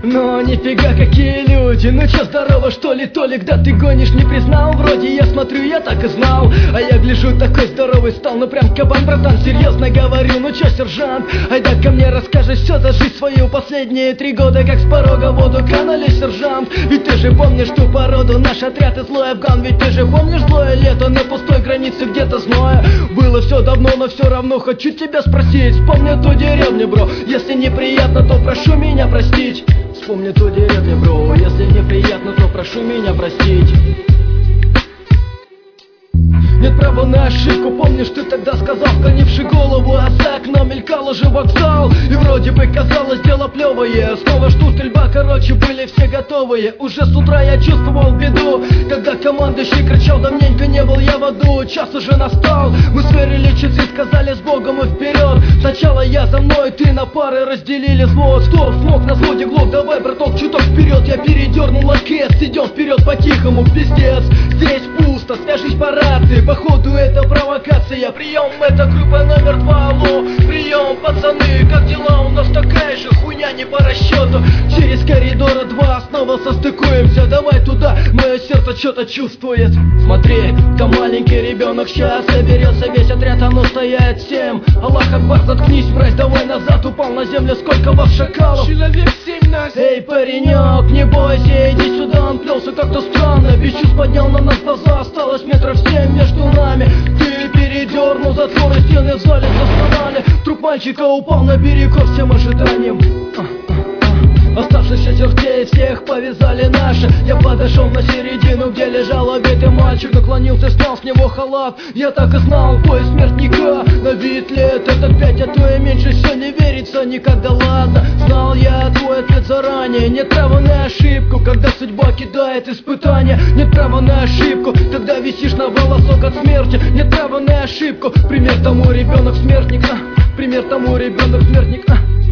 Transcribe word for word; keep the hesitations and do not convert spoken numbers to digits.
Но нифига какие люди. Ну чё, здорово что ли, Толик? Да ты гонишь, не признал? Вроде я смотрю, я так и знал. А я гляжу, такой здоровый стал. Ну прям кабан, братан, серьезно говорю. Ну чё, сержант, айда ко мне расскажешь все за жизнь свою. Последние три года как с порога воду канали, сержант. Ведь ты же помнишь ту породу, наш отряд и злой Афган. Ведь ты же помнишь злое лето на пустой границе где-то зноя. Было все давно, но все равно хочу тебя спросить. Вспомни ту деревню, бро, если неприятно, то прошу меня простить. Вспомни ту деревню, бро, если неприятно, то прошу меня простить. Нет права на ошибку, помнишь, ты тогда сказал, склонивший голову, а за окном мелькал уже вокзал. И вроде бы казалось дело плевое. Снова жду стрельба, короче, были все готовые. Уже с утра я чувствовал беду, когда командующий кричал, давненько не был я в аду. Час уже настал, мы сверили часы, сказали с Богом и вперед. Сначала я за мной, ты на пары, разделили взвод. Стоп, смог на взводе глок, давай, браток, чуток вперед. Я передернул лакет, идем вперед по-тихому, пиздец. Здесь пусто, свяжись по рации. Походу это провокация. Прием, это группа номер два, алло. Прием, пацаны, как дела? У нас такая же хуйня, не по расчету. Через коридора два снова состыкуемся. Давай туда, мое сердце что-то чувствует. Смотри, там маленький ребенок сейчас соберется весь отряд, оно стоят семь. Аллах Акбар, заткнись, мразь, давай назад. Упал на землю, сколько вас шакалов? Человек семь нас. Эй, паренек, не бойся, иди сюда. Он плелся как-то странно, без чувств поднял на нас глаза. Осталось метров семь между нами. Ты передернул затворы, стены в зале застонали. Труп мальчика упал на берег ко всем ожиданиям. Оставшихся чертей всех повязали наши. Я подошел на середину, где лежал убитый мальчик. Наклонился, снял с него халат. Я так и знал, бой смертника. На вид лет этот пять, а то и меньше. Все не верится никогда, ладно. Знал я твой ответ заранее. Нет права на ошибку, когда судьба кидает испытания. Нет права на ошибку, когда висишь на волосок от смерти. Нет права на ошибку, пример тому ребенок смертник. а, Пример тому ребенок смертник. а.